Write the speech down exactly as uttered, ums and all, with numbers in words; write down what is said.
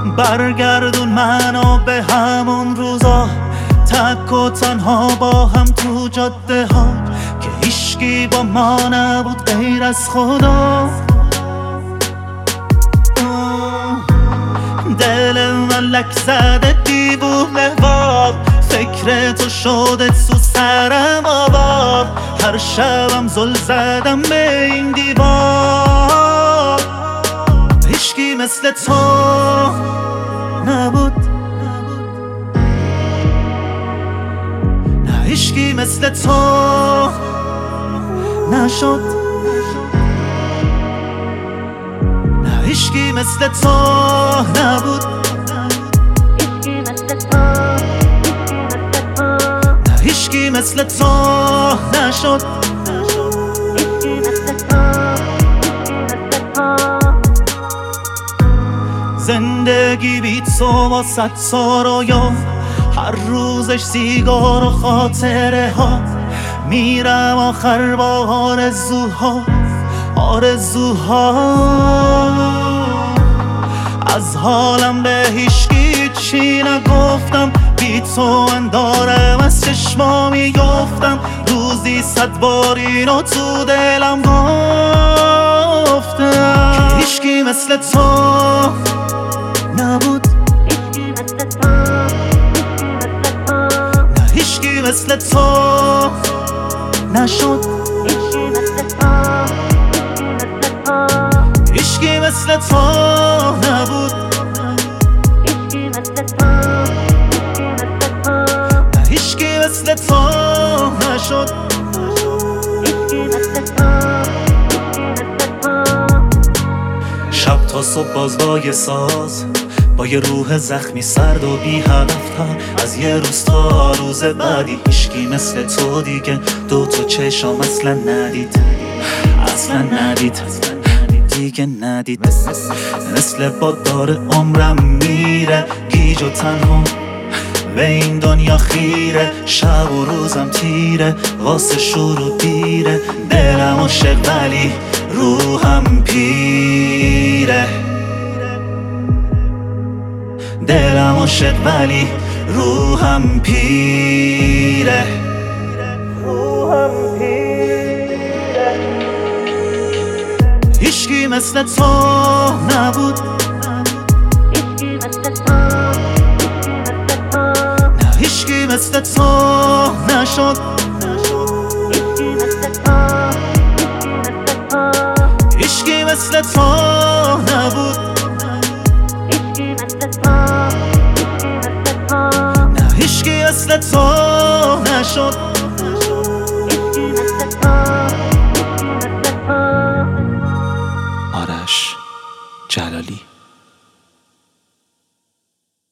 برگردون منو به همون روزا، تک و تنها با هم تو جاده ها که هیچکی با ما نبود غیر از خدا. دل من لک زده دیوونه وار، فکر تو شده تو سرم آبار، هر شبم زل زدم به این دیوار. هیچکی مثل تو نبود، نه هیچکی مثل تو نشد، نه هیچکی مثل تو نبود، نه هیچکی مثل تو نشد. زندگی بی تو با صد سارا، هر روزش سیگار و خاطره ها، میرم آخر با آرزوها آرزوها. از حالم به هیچکی چی نگفتم، بی تو اندارم از چشما میگفتم، روزی صد بار اینو تو دلم گفتم که هیچکی مثل تو نبود، نه هیچکی مثل تو نشد، هیچکی مثل تو نبود، نه هیچکی مثل تو نشد. شب تا صبح باز با یه ساز، با یه روح زخمی سرد و بی هدفتر، از یه روز تا روز بعدی هیچکی مثل تو دیگه دو تا چشم اصلا ندید، اصلا ندید دیگه ندید. مثل باد داره عمرم میره، گیج و تنها به این دنیا خیره، شب و روزم تیره واسه شروع دیره، دلم عاشق ولی روحم پیره، دلم عاشق ولی روحم پیره، روحم پیره. هیچکی مثل تو نبود، نه هیچکی مثل تو نشد، هیچکی مثل تو نبود،